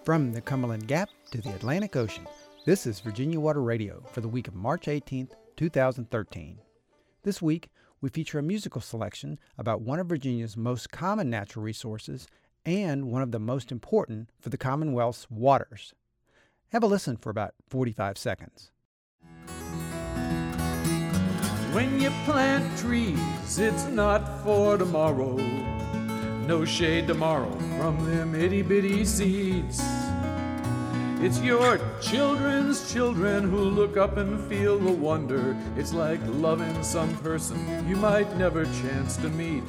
From the Cumberland Gap to the Atlantic Ocean, this is Virginia Water Radio for the week of March 18th, 2013. This week, we feature a musical selection about one of Virginia's most common natural resources and one of the most important for the Commonwealth's waters. Have a listen for about 45 seconds. When you plant trees, it's not for tomorrow. No shade tomorrow from them itty-bitty seeds. It's your children's children who look up and feel the wonder. It's like loving some person you might never chance to meet.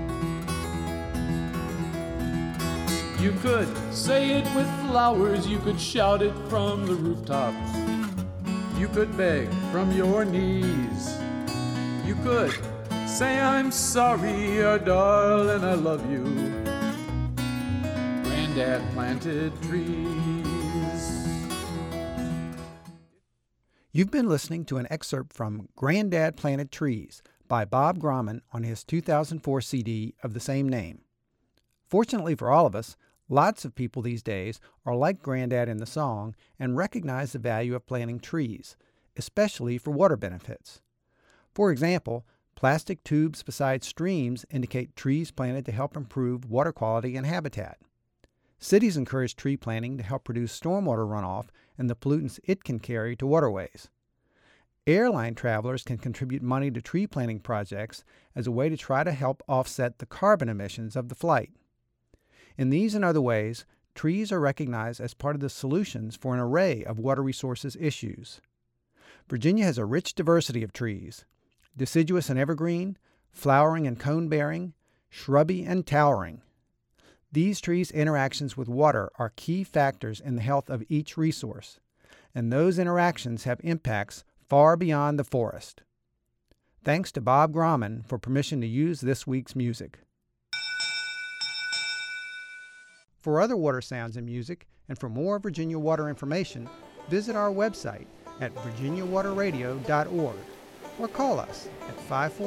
You could say it with flowers, you could shout it from the rooftops. You could beg from your knees. You could say I'm sorry, or darling, I love you. Granddad planted trees. You've been listening to an excerpt from Granddad Planted Trees by Bob Grauman on his 2004 CD of the same name. Fortunately for all of us, lots of people these days are like Granddad in the song and recognize the value of planting trees, especially for water benefits. For example, plastic tubes beside streams indicate trees planted to help improve water quality and habitat. Cities encourage tree planting to help reduce stormwater runoff and the pollutants it can carry to waterways. Airline travelers can contribute money to tree planting projects as a way to try to help offset the carbon emissions of the flight. In these and other ways, trees are recognized as part of the solutions for an array of water resources issues. Virginia has a rich diversity of trees: deciduous and evergreen, flowering and cone-bearing, shrubby and towering. These trees' interactions with water are key factors in the health of each resource, and those interactions have impacts far beyond the forest. Thanks to Bob Grauman for permission to use this week's music. For other water sounds and music, and for more Virginia water information, visit our website at virginiawaterradio.org or call us at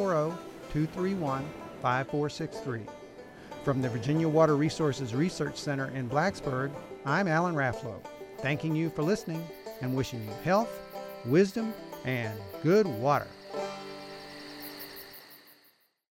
540-231-5463. From the Virginia Water Resources Research Center in Blacksburg, I'm Alan Rafflow, thanking you for listening and wishing you health, wisdom, and good water.